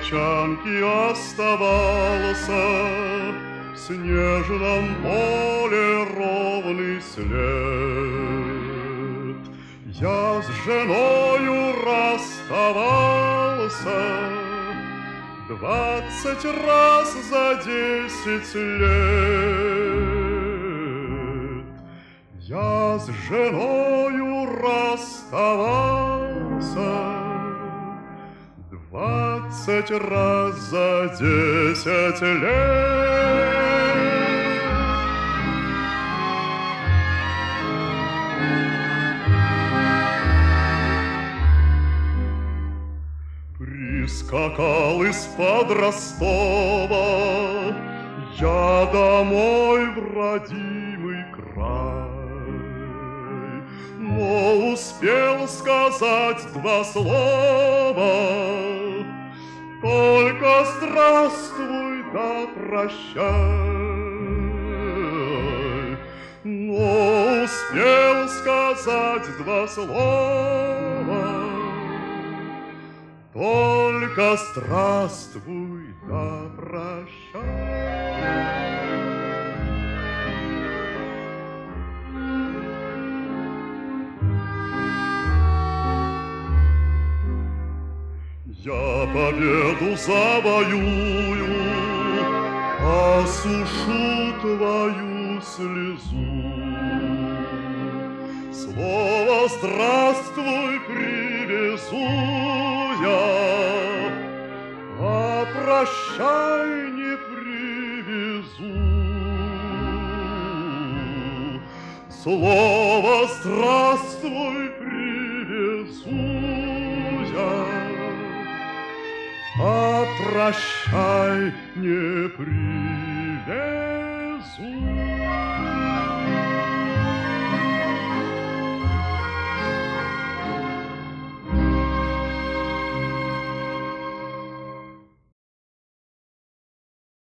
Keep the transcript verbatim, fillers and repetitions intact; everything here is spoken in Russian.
гречанки оставался в снежном поле ровный след. Я с женою расставался двадцать раз за десять лет. Я с женою расставался двадцать раз за десять лет. Прискакал из-под Ростова я домой в родимый край, но успел сказать два слова: только здравствуй да прощай. Но успел сказать два слова: только здравствуй да прощай. Я победу завоюю, осушу твою слезу. Слово «здравствуй» привезу я, а прощай не привезу. Слово «здравствуй» привезу я, а прощай не привезу.